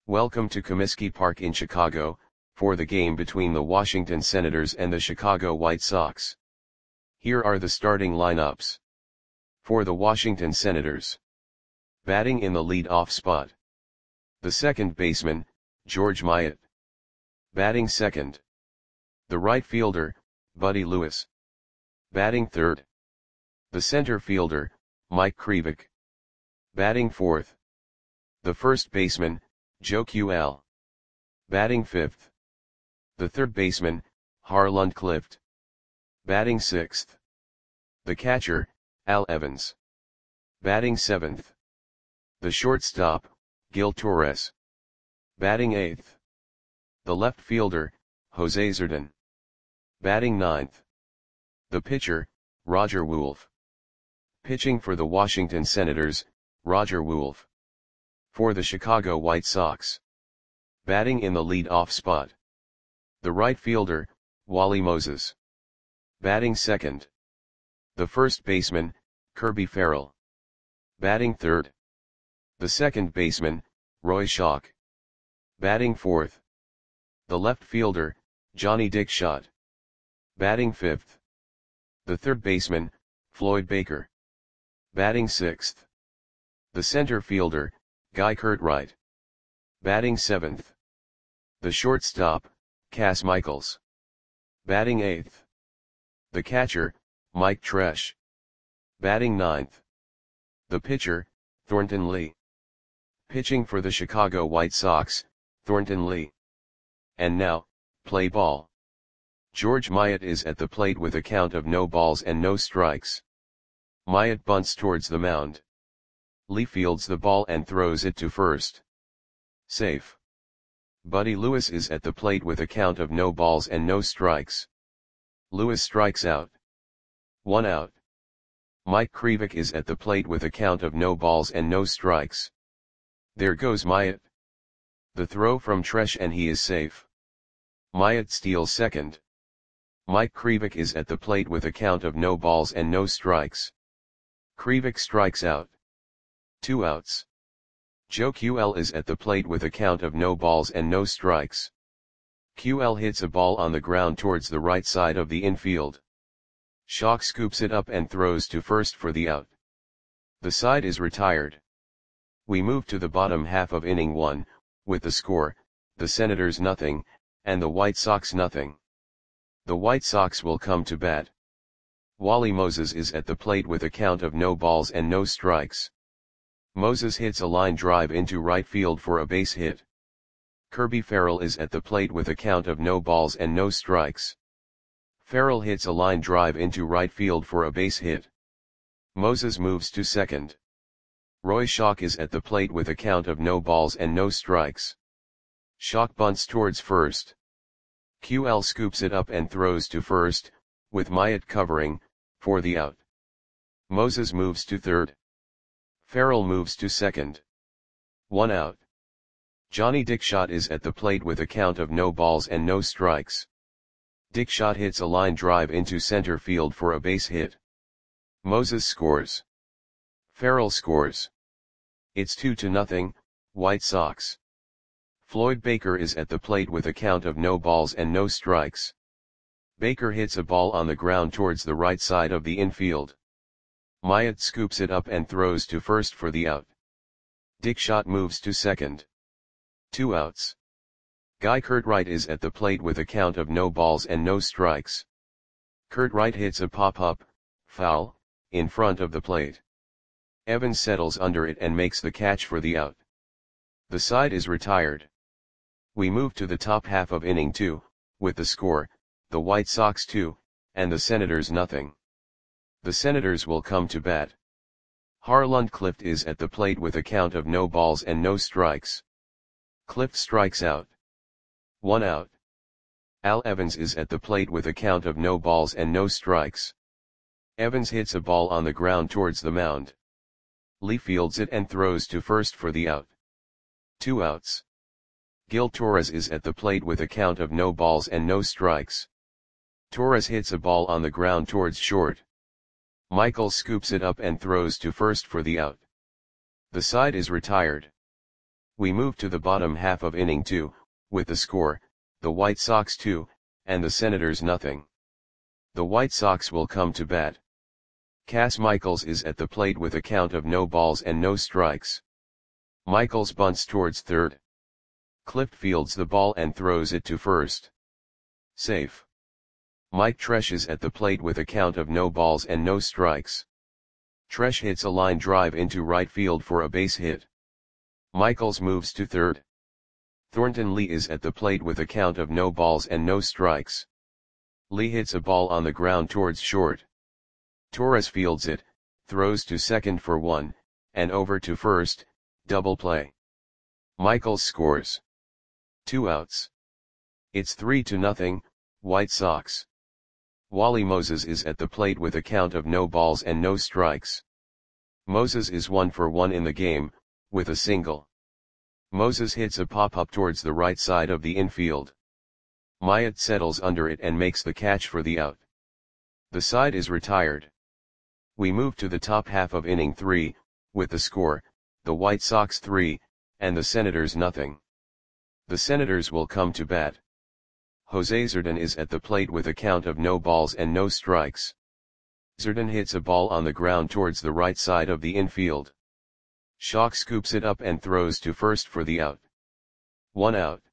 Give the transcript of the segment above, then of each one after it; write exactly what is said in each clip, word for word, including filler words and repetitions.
Welcome to Comiskey Park in Chicago, for the game between the Washington Senators and the Chicago White Sox. Here are the starting lineups. For the Washington Senators. Batting in the lead-off spot. The second baseman, George Myatt. Batting second. The right fielder, Buddy Lewis. Batting third. The center fielder, Mike Krivik. Batting fourth. The first baseman, Joe Q L. Batting fifth. The third baseman, Harland Clift. Batting sixth. The catcher, Al Evans. Batting seventh. The shortstop, Gil Torres. Batting eighth. The left fielder, Jose Zerdin. Batting ninth. The pitcher, Roger Wolf. Pitching for the Washington Senators, Roger Wolf. For the Chicago White Sox. Batting in the lead-off spot. The right fielder, Wally Moses. Batting second. The first baseman, Kirby Farrell. Batting third. The second baseman, Roy Schock. Batting fourth. The left fielder, Johnny Dickshot. Batting fifth. The third baseman, Floyd Baker. Batting sixth. The center fielder, Guy Curtright. Batting seventh. The shortstop, Cass Michaels. Batting eighth. The catcher, Mike Tresh. Batting ninth. The pitcher, Thornton Lee. Pitching for the Chicago White Sox, Thornton Lee. And now, play ball. George Myatt is at the plate with a count of no balls and no strikes. Myatt bunts towards the mound. Lee fields the ball and throws it to first. Safe. Buddy Lewis is at the plate with a count of no balls and no strikes. Lewis strikes out. One out. Mike Krivik is at the plate with a count of no balls and no strikes. There goes Myatt. The throw from Tresh and he is safe. Myatt steals second. Mike Krivik is at the plate with a count of no balls and no strikes. Krivik strikes out. Two outs. Joe Q L is at the plate with a count of no balls and no strikes. Q L hits a ball on the ground towards the right side of the infield. Schock scoops it up and throws to first for the out. The side is retired. We move to the bottom half of inning one, with the score, the Senators nothing, and the White Sox nothing. The White Sox will come to bat. Wally Moses is at the plate with a count of no balls and no strikes. Moses hits a line drive into right field for a base hit. Kirby Farrell is at the plate with a count of no balls and no strikes. Farrell hits a line drive into right field for a base hit. Moses moves to second. Roy Schock is at the plate with a count of no balls and no strikes. Schock bunts towards first. Q L scoops it up and throws to first, with Myatt covering, for the out. Moses moves to third. Farrell moves to second. One out. Johnny Dickshot is at the plate with a count of no balls and no strikes. Dickshot hits a line drive into center field for a base hit. Moses scores. Farrell scores. It's two to nothing, White Sox. Floyd Baker is at the plate with a count of no balls and no strikes. Baker hits a ball on the ground towards the right side of the infield. Myatt scoops it up and throws to first for the out. Dickshot moves to second. Two outs. Guy Curtright is at the plate with a count of no balls and no strikes. Curtright hits a pop-up, foul, in front of the plate. Evans settles under it and makes the catch for the out. The side is retired. We move to the top half of inning two, with the score, the White Sox two, and the Senators nothing. The Senators will come to bat. Harland Clift is at the plate with a count of no balls and no strikes. Clift strikes out. One out. Al Evans is at the plate with a count of no balls and no strikes. Evans hits a ball on the ground towards the mound. Lee fields it and throws to first for the out. Two outs. Gil Torres is at the plate with a count of no balls and no strikes. Torres hits a ball on the ground towards short. Michaels scoops it up and throws to first for the out. The side is retired. We move to the bottom half of inning two, with the score, the White Sox two, and the Senators nothing. The White Sox will come to bat. Cas Michaels is at the plate with a count of no balls and no strikes. Michaels bunts towards third. Clift fields the ball and throws it to first. Safe. Mike Tresh is at the plate with a count of no balls and no strikes. Tresh hits a line drive into right field for a base hit. Michaels moves to third. Thornton Lee is at the plate with a count of no balls and no strikes. Lee hits a ball on the ground towards short. Torres fields it, throws to second for one, and over to first, double play. Michaels scores. Two outs. It's three to nothing, White Sox. Wally Moses is at the plate with a count of no balls and no strikes. Moses is one for one in the game, with a single. Moses hits a pop-up towards the right side of the infield. Myatt settles under it and makes the catch for the out. The side is retired. We move to the top half of inning three, with the score, the White Sox three, and the Senators nothing. The Senators will come to bat. Jose Zerdan is at the plate with a count of no balls and no strikes. Zerdan hits a ball on the ground towards the right side of the infield. Schock scoops it up and throws to first for the out. One out.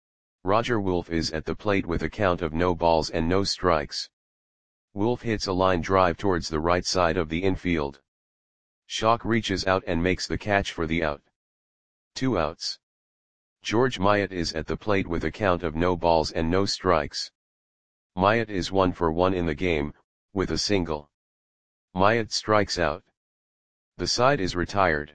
Roger Wolf is at the plate with a count of no balls and no strikes. Wolf hits a line drive towards the right side of the infield. Schock reaches out and makes the catch for the out. Two outs. George Myatt is at the plate with a count of no balls and no strikes. Myatt is one for one in the game, with a single. Myatt strikes out. The side is retired.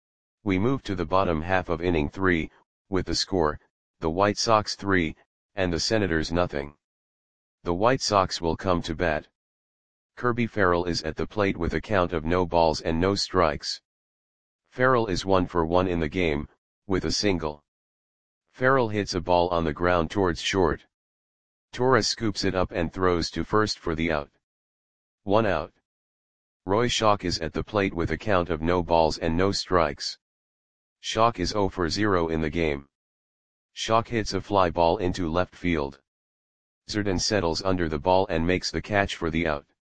We move to the bottom half of inning three, with the score, the White Sox three, and the Senators nothing. The White Sox will come to bat. Kirby Farrell is at the plate with a count of no balls and no strikes. Farrell is one for one in the game, with a single. Farrell hits a ball on the ground towards short. Torres scoops it up and throws to first for the out. One out. Roy Schock is at the plate with a count of no balls and no strikes. Schock is zero for zero in the game. Schock hits a fly ball into left field. Zerdan settles under the ball and makes the catch for the out.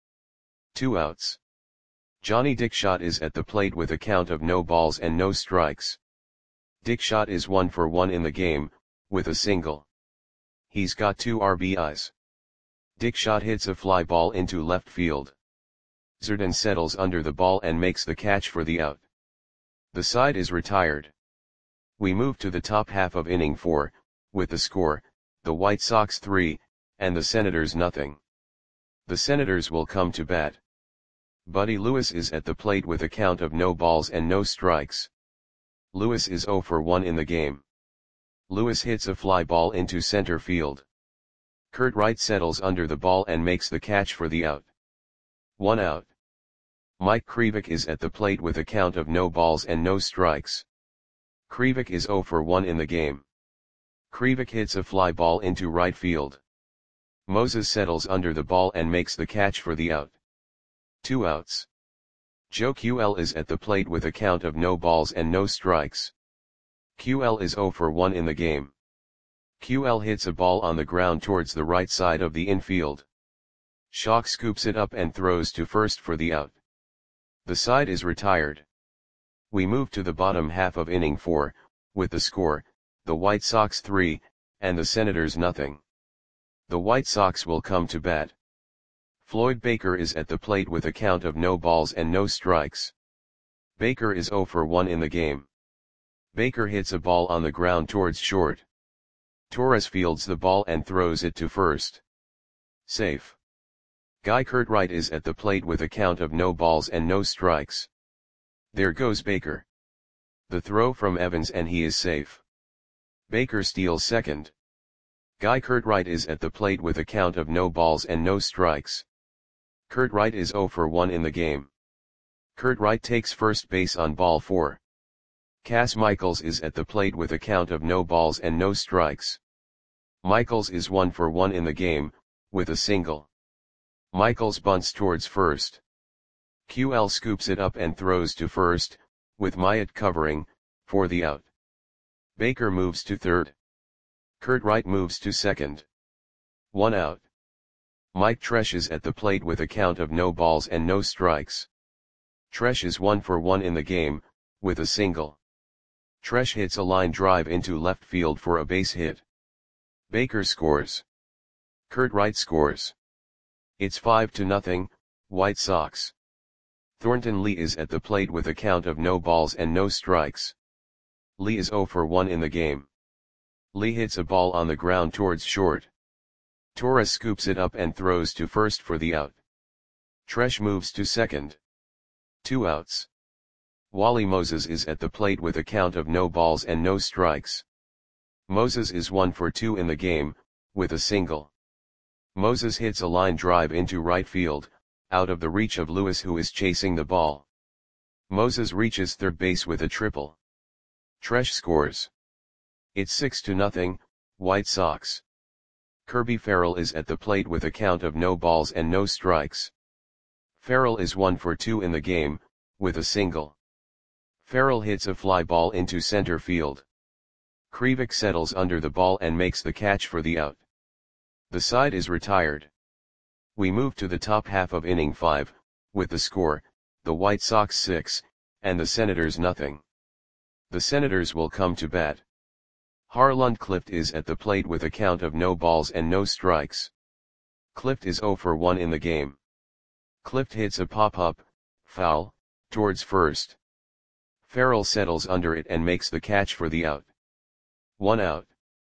Two outs. Johnny Dickshot is at the plate with a count of no balls and no strikes. Dickshot is one for one in the game, with a single. He's got two R B Is. Dickshot hits a fly ball into left field. Zerdan settles under the ball and makes the catch for the out. The side is retired. We move to the top half of inning four, with the score, the White Sox three, and the Senators nothing. The Senators will come to bat. Buddy Lewis is at the plate with a count of no balls and no strikes. Lewis is zero for one in the game. Lewis hits a fly ball into center field. Kurt Wright settles under the ball and makes the catch for the out. One out. Mike Krivik is at the plate with a count of no balls and no strikes. Krivik is zero for one in the game. Krivik hits a fly ball into right field. Moses settles under the ball and makes the catch for the out. Two outs. Joe Q L is at the plate with a count of no balls and no strikes. Q L is zero for one in the game. Q L hits a ball on the ground towards the right side of the infield. Schock scoops it up and throws to first for the out. The side is retired. We move to the bottom half of inning four, with the score, the White Sox three, and the Senators nothing. The White Sox will come to bat. Floyd Baker is at the plate with a count of no balls and no strikes. Baker is zero for one in the game. Baker hits a ball on the ground towards short. Torres fields the ball and throws it to first. Safe. Guy Curtright is at the plate with a count of no balls and no strikes. There goes Baker. The throw from Evans and he is safe. Baker steals second. Guy Curtright is at the plate with a count of no balls and no strikes. Curtright is zero for one in the game. Curtright takes first base on ball four. Cas Michaels is at the plate with a count of no balls and no strikes. Michaels is one for one in the game, with a single. Michaels bunts towards first. Q L scoops it up and throws to first, with Myatt covering, for the out. Baker moves to third. Kurt Wright moves to second. One out. Mike Tresh is at the plate with a count of no balls and no strikes. Tresh is one for one in the game, with a single. Tresh hits a line drive into left field for a base hit. Baker scores. Kurt Wright scores. It's five to nothing, White Sox. Thornton Lee is at the plate with a count of no balls and no strikes. Lee is zero for one in the game. Lee hits a ball on the ground towards short. Torres scoops it up and throws to first for the out. Tresh moves to second. Two outs. Wally Moses is at the plate with a count of no balls and no strikes. Moses is one for two in the game, with a single. Moses hits a line drive into right field, out of the reach of Lewis, who is chasing the ball. Moses reaches third base with a triple. Tresh scores. It's six to nothing, White Sox. Kirby Farrell is at the plate with a count of no balls and no strikes. Farrell is one for two in the game, with a single. Farrell hits a fly ball into center field. Krivik settles under the ball and makes the catch for the out. The side is retired. We move to the top half of inning five, with the score, the White Sox six, and the Senators nothing. The Senators will come to bat. Harland Clift is at the plate with a count of no balls and no strikes. Clift is zero for one in the game. Clift hits a pop-up, foul, towards first. Farrell settles under it and makes the catch for the out. One out.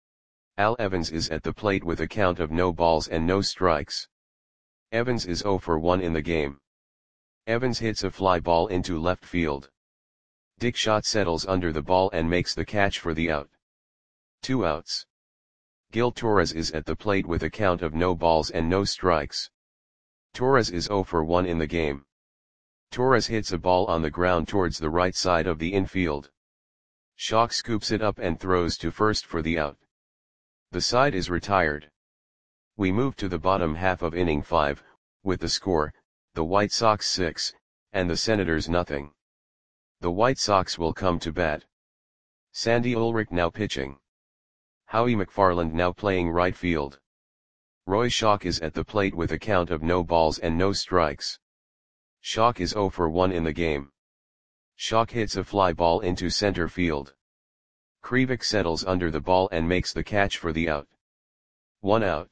Al Evans is at the plate with a count of no balls and no strikes. Evans is zero for one in the game. Evans hits a fly ball into left field. Dick Schott settles under the ball and makes the catch for the out. Two outs. Gil Torres is at the plate with a count of no balls and no strikes. Torres is zero for one in the game. Torres hits a ball on the ground towards the right side of the infield. Schock scoops it up and throws to first for the out. The side is retired. We move to the bottom half of inning five, with the score, the White Sox six, and the Senators nothing. The White Sox will come to bat. Sandy Ulrich now pitching. Howie McFarland now playing right field. Roy Schock is at the plate with a count of no balls and no strikes. Schock is zero for one in the game. Schock hits a fly ball into center field. Krivik settles under the ball and makes the catch for the out. One out.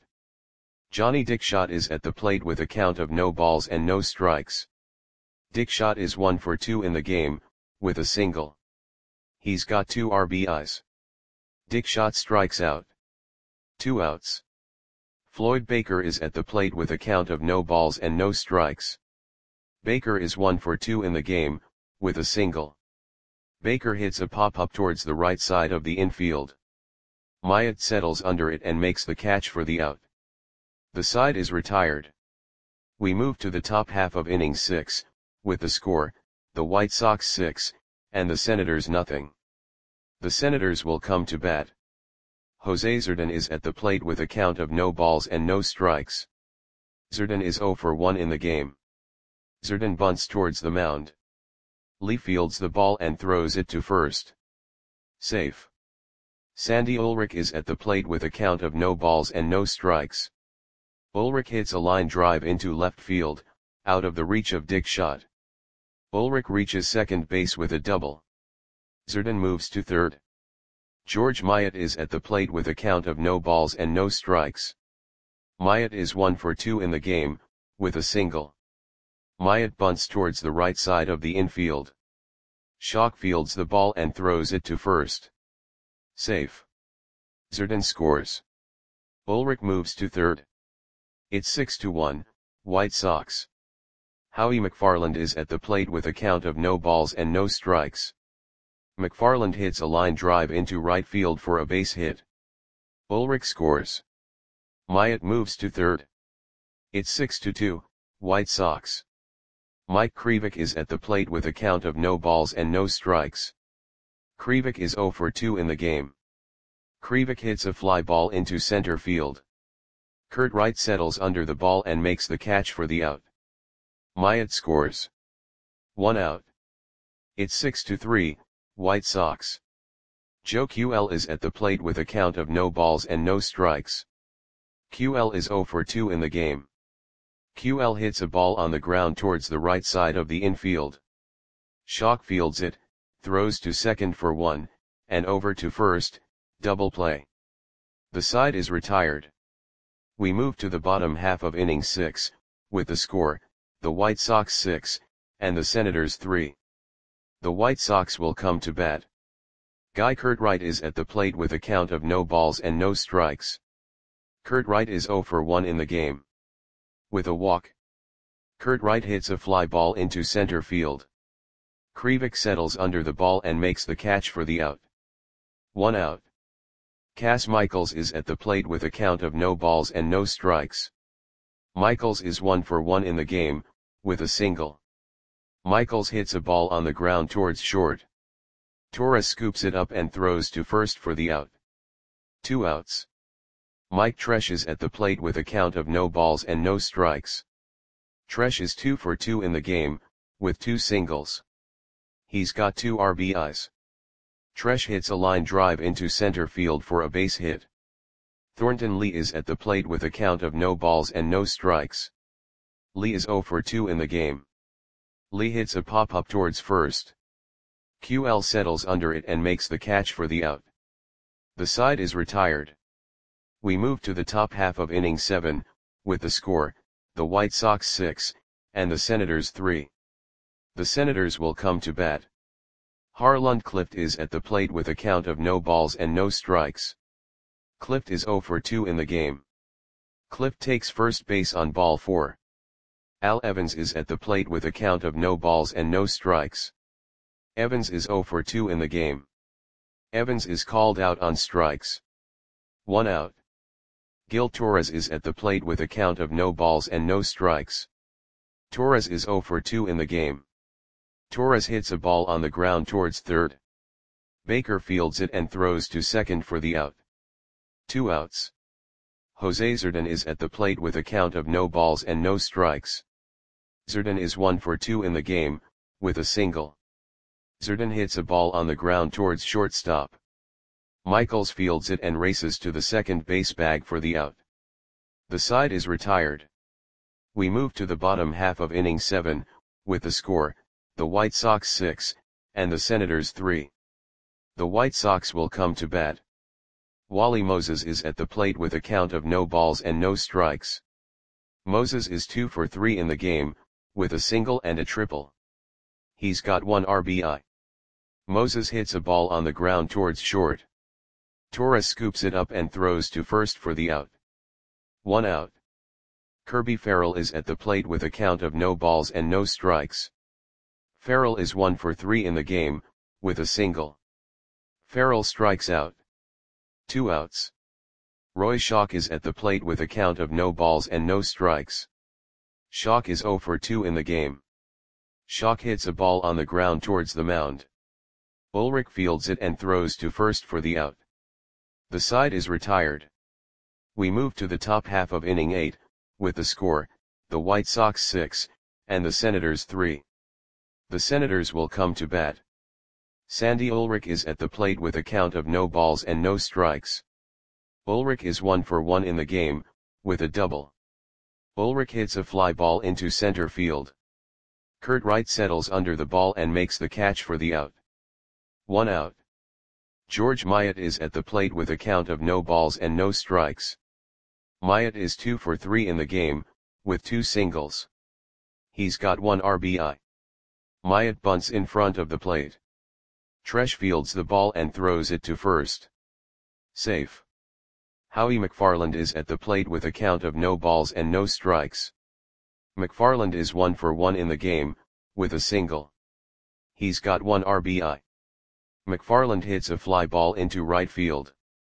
Johnny Dick Schott is at the plate with a count of no balls and no strikes. Dick Schott is one for two in the game, with a single. He's got two R B Is. Dick Schott strikes out. Two outs. Floyd Baker is at the plate with a count of no balls and no strikes. Baker is one for two in the game, with a single. Baker hits a pop-up towards the right side of the infield. Myatt settles under it and makes the catch for the out. The side is retired. We move to the top half of inning six, with the score, the White Sox six, and the Senators nothing. The Senators will come to bat. Jose Zerdan is at the plate with a count of no balls and no strikes. Zerdan is zero for one in the game. Zerdan bunts towards the mound. Lee fields the ball and throws it to first. Safe. Sandy Ulrich is at the plate with a count of no balls and no strikes. Ulrich hits a line drive into left field, out of the reach of Dick Schott. Ulrich reaches second base with a double. Zerdan moves to third. George Myatt is at the plate with a count of no balls and no strikes. Myatt is one for two in the game, with a single. Myatt bunts towards the right side of the infield. Schock fields the ball and throws it to first. Safe. Zerdan scores. Ulrich moves to third. It's six to one, White Sox. Howie McFarland is at the plate with a count of no balls and no strikes. McFarland hits a line drive into right field for a base hit. Ulrich scores. Myatt moves to third. It's six to two, White Sox. Mike Krivik is at the plate with a count of no balls and no strikes. Krivik is zero for two in the game. Krivik hits a fly ball into center field. Kurt Wright settles under the ball and makes the catch for the out. Myatt scores. One out. It's six to three, White Sox. Joe Q L is at the plate with a count of no balls and no strikes. Q L is zero for two in the game. Q L hits a ball on the ground towards the right side of the infield. Shock fields it, throws to second for one, and over to first, double play. The side is retired. We move to the bottom half of inning six, with the score, the White Sox six, and the Senators three. The White Sox will come to bat. Guy Curtright is at the plate with a count of no balls and no strikes. Curtright is zero for one in the game. With a walk, Curtright hits a fly ball into center field. Krivik settles under the ball and makes the catch for the out. One out. Cass Michaels is at the plate with a count of no balls and no strikes. Michaels is one for one in the game, with a single. Michaels hits a ball on the ground towards short. Torres scoops it up and throws to first for the out. Two outs. Mike Tresh is at the plate with a count of no balls and no strikes. Tresh is two for two in the game, with two singles. He's got two R B Is. Tresh hits a line drive into center field for a base hit. Thornton Lee is at the plate with a count of no balls and no strikes. Lee is zero for two in the game. Lee hits a pop-up towards first. Q L settles under it and makes the catch for the out. The side is retired. We move to the top half of inning seven, with the score, the White Sox six, and the Senators three. The Senators will come to bat. Harland Clift is at the plate with a count of no balls and no strikes. Clift is zero for two in the game. Clift takes first base on ball four. Al Evans is at the plate with a count of no balls and no strikes. Evans is zero for two in the game. Evans is called out on strikes. One out. Gil Torres is at the plate with a count of no balls and no strikes. Torres is zero for two in the game. Torres hits a ball on the ground towards third. Baker fields it and throws to second for the out. Two outs. Jose Zerdan is at the plate with a count of no balls and no strikes. Zerdan is one for two in the game, with a single. Zerdan hits a ball on the ground towards shortstop. Michaels fields it and races to the second base bag for the out. The side is retired. We move to the bottom half of inning seven, with the score, the White Sox six, and the Senators three. The White Sox will come to bat. Wally Moses is at the plate with a count of no balls and no strikes. Moses is two for three in the game, with a single and a triple. He's got one R B I. Moses hits a ball on the ground towards short. Torres scoops it up and throws to first for the out. One out. Kirby Farrell is at the plate with a count of no balls and no strikes. Farrell is one for three in the game, with a single. Farrell strikes out. Two outs. Roy Schock is at the plate with a count of no balls and no strikes. Schock is zero for two in the game. Schock hits a ball on the ground towards the mound. Ulrich fields it and throws to first for the out. The side is retired. We move to the top half of inning eight, with the score, the White Sox six, and the Senators three. The Senators will come to bat. Sandy Ulrich is at the plate with a count of no balls and no strikes. Ulrich is one for one in the game, with a double. Ulrich hits a fly ball into center field. Curtright settles under the ball and makes the catch for the out. One out. George Myatt is at the plate with a count of no balls and no strikes. Myatt is two for three in the game, with two singles. He's got one R B I. Myatt bunts in front of the plate. Tresh fields the ball and throws it to first. Safe. Howie McFarland is at the plate with a count of no balls and no strikes. McFarland is one for one in the game, with a single. He's got one R B I. McFarland hits a fly ball into right field.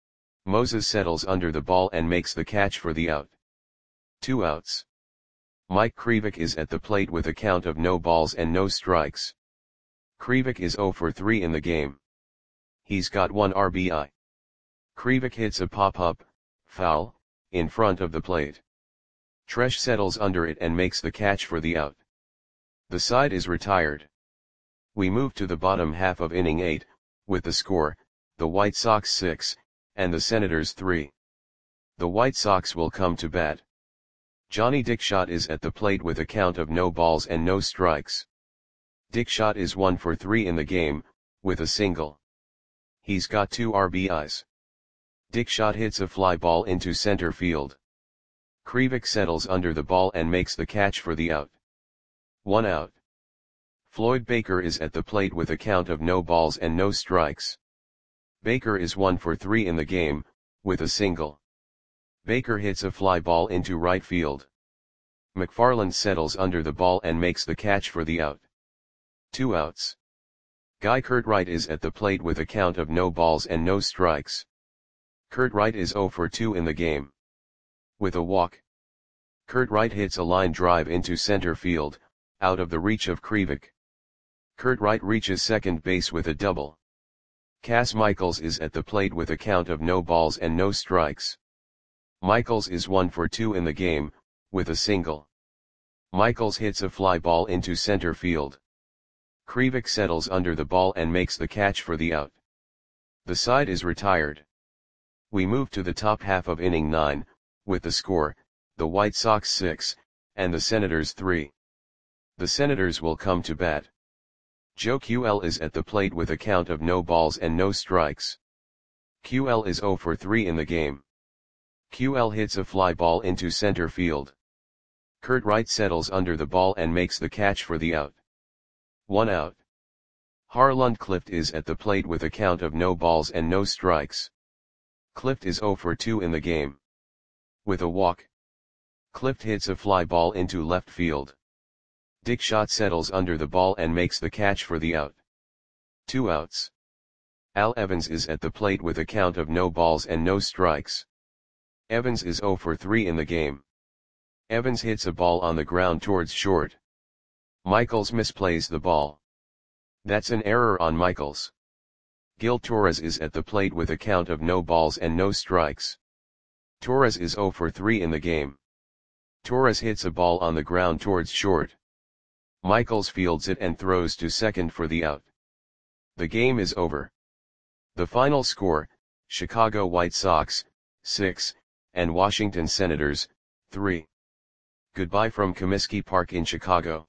Moses settles under the ball and makes the catch for the out. Two outs. Mike Krivik is at the plate with a count of no balls and no strikes. Krivik is zero for three in the game. He's got one R B I. Krivik hits a pop-up, foul, in front of the plate. Tresh settles under it and makes the catch for the out. The side is retired. We move to the bottom half of inning eight, with the score, the White Sox six, and the Senators three. The White Sox will come to bat. Johnny Dickshot is at the plate with a count of no balls and no strikes. Dickshot is one for three in the game, with a single. He's got two R B Is. Dickshot hits a fly ball into center field. Krivik settles under the ball and makes the catch for the out. One out. Floyd Baker is at the plate with a count of no balls and no strikes. Baker is one for three in the game, with a single. Baker hits a fly ball into right field. McFarland settles under the ball and makes the catch for the out. Two outs. Guy Curtright is at the plate with a count of no balls and no strikes. Curtright is zero for two in the game. With a walk. Curtright hits a line drive into center field, out of the reach of Krivik. Curtright reaches second base with a double. Cass Michaels is at the plate with a count of no balls and no strikes. Michaels is one for two in the game, with a single. Michaels hits a fly ball into center field. Krivik settles under the ball and makes the catch for the out. The side is retired. We move to the top half of inning nine, with the score, the White Sox six, and the Senators three. The Senators will come to bat. Joe Q L is at the plate with a count of no balls and no strikes. Q L is zero for three in the game. Q L hits a fly ball into center field. Curtright settles under the ball and makes the catch for the out. One out. Harland Clift is at the plate with a count of no balls and no strikes. Clift is zero for two in the game. With a walk. Clift hits a fly ball into left field. Dickshot settles under the ball and makes the catch for the out. Two outs. Al Evans is at the plate with a count of no balls and no strikes. Evans is zero for three in the game. Evans hits a ball on the ground towards short. Michaels misplays the ball. That's an error on Michaels. Gil Torres is at the plate with a count of no balls and no strikes. Torres is zero for three in the game. Torres hits a ball on the ground towards short. Michaels fields it and throws to second for the out. The game is over. The final score, Chicago White Sox, six, and Washington Senators, three. Goodbye from Comiskey Park in Chicago.